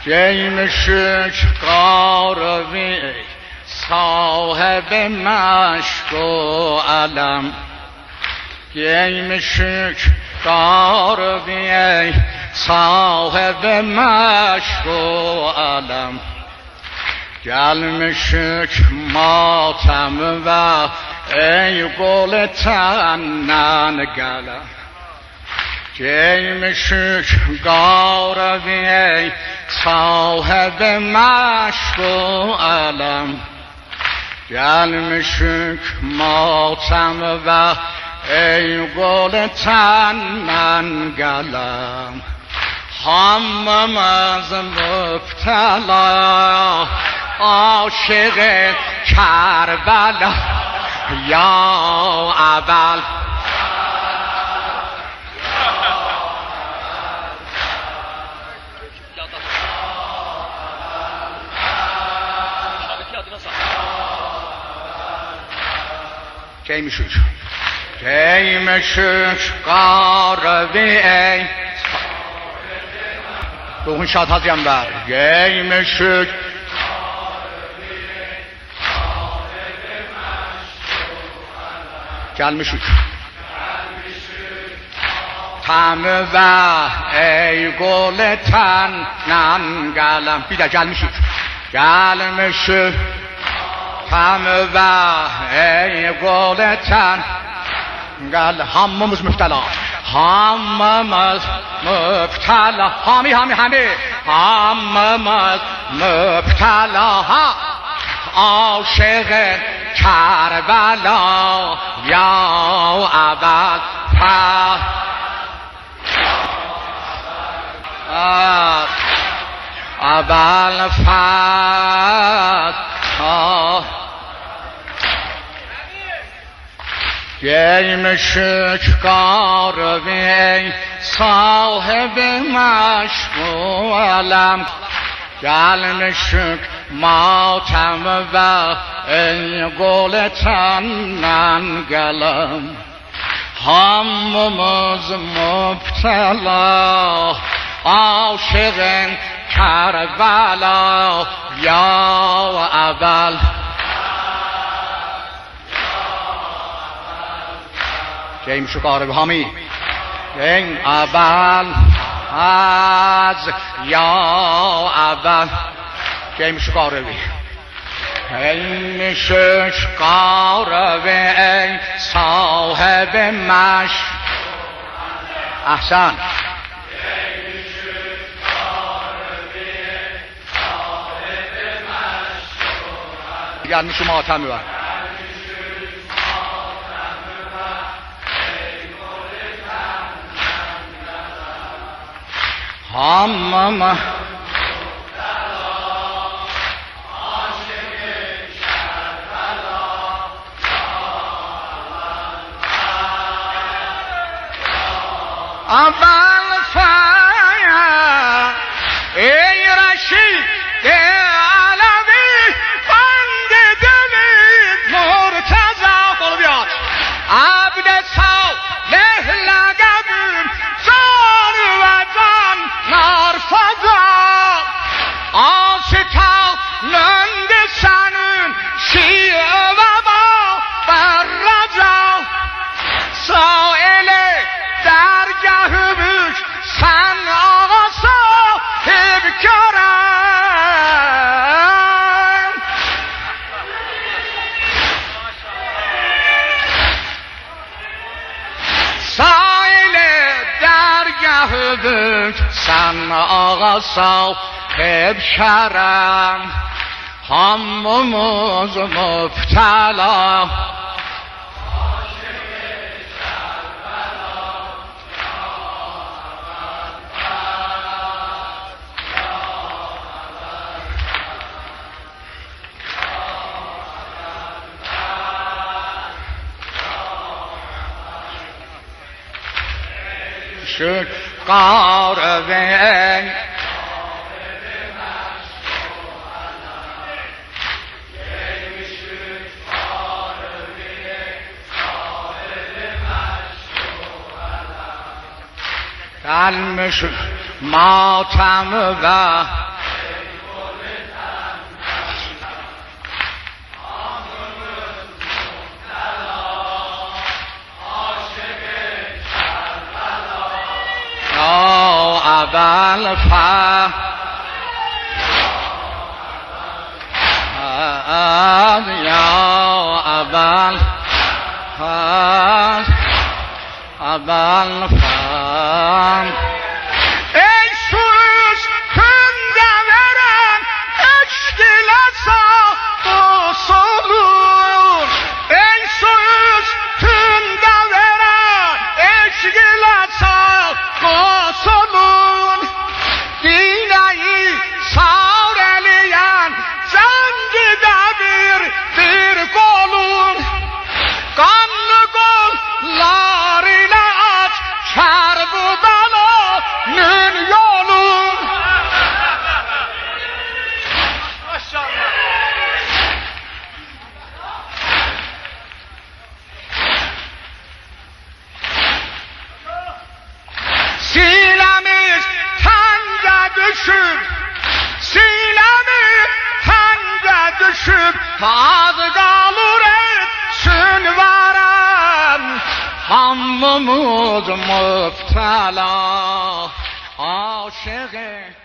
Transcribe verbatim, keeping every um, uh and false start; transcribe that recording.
جیم شکر قاروی صاحب مشک و علم جیم شکر قاروی صاحب مشک و علم gelmişik matem ve ey gol tenden gele gelmişik garevi ey sahibi meşk و alem gelmişik matem ve ey gol tenden gelem هممز مبتلا عاشق کربلا یا اول Ceymişük Ceymişük Qarevi ey Ruhun şad haziyem ver Geymişük Gelmişük Tanrı ve ey gole tenen gelem Bir de gelmişük Gelmişük Tanrı ve ey gole ten Gel hammımız müftela Hammımız müftela Hami hami hami Hammımız müftela ha Aşık Kerbela Ya evvel fa Evvel fa Gelmişik Qarevi sahibi meşk و alem Gelmişik matem ve ey gol tenden gelem Hammımız müptela aşığın Kerbela ya evvel Ceymişik Qarevi hami en evvel az ya evvel Ceymişik Qarevi Ceymişik Qarevi ey sahibi meşk Ahsan Ceymişik Qarevi ey sahibi meşk Gelmişik matemi var Hammama Aval faya ey Reşid Alavi bende dönüp Murtaza oluyor Abde sağ lehla gabim zor ve can narfaza Asita nönde senin şiye ve ba berraca Sağ ele dergahı büş sen ağa sahip gören Sağ ele dergahı büş sen ağa sahip şerem Hammımız müptela Şük Qarevi gelmişik matem ve ابل فهم یا ابل فهم ابل فهم ای سوز کنده ورن اشکلسا و سلون ای سوز کنده ورن اشکلسا و سلون دینایی سارلیان زنگ دبیر bir kolun kanlı kol larıyla aç Kerbudalanın yolun Sinemiz tenge düşüp Sinemiz tenge düşüp Tadı kalır etsin veren Hammımız müftela Aşığı